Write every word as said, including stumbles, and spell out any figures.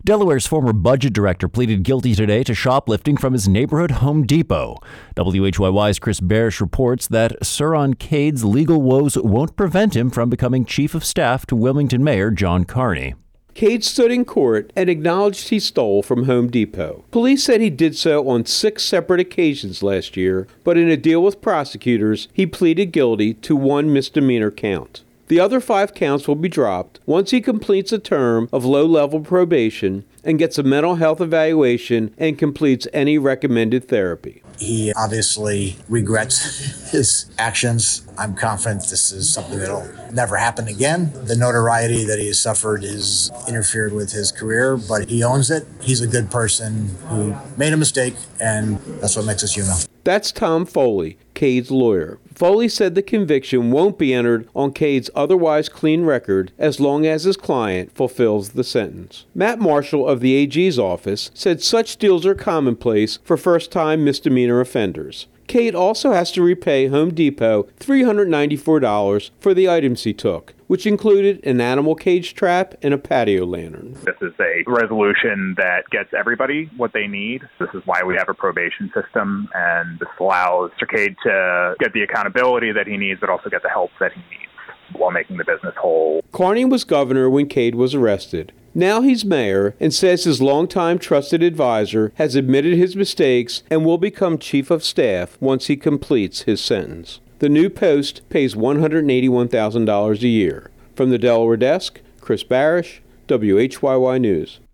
Delaware's former budget director pleaded guilty today to shoplifting from his neighborhood Home Depot. W H Y Y's Chris Barish reports that Sir on Cade's legal woes won't prevent him from becoming chief of staff to Wilmington Mayor John Carney. Cade stood in court and acknowledged he stole from Home Depot. Police said he did so on six separate occasions last year, but in a deal with prosecutors, he pleaded guilty to one misdemeanor count. The other five counts will be dropped once he completes a term of low-level probation and gets a mental health evaluation and completes any recommended therapy. He obviously regrets his actions. I'm confident this is something that'll never happen again. The notoriety that he has suffered has interfered with his career, but he owns it. He's a good person who made a mistake, and that's what makes us human. That's Tom Foley, Cade's lawyer. Foley said the conviction won't be entered on Cade's otherwise clean record as long as his client fulfills the sentence. Matt Marshall of the A G's office said such deals are commonplace for first-time misdemeanor offenders. Cade also has to repay Home Depot three hundred ninety-four dollars for the items he took, which included an animal cage trap and a patio lantern. This is a resolution that gets everybody what they need. This is why we have a probation system, and this allows Mister Cade to get the accountability that he needs, but also get the help that he needs while making the business whole. Carney was governor when Cade was arrested. Now he's mayor and says his longtime trusted advisor has admitted his mistakes and will become chief of staff once he completes his sentence. The new post pays one hundred eighty-one thousand dollars a year. From the Delaware desk, Chris Barish, W H Y Y News.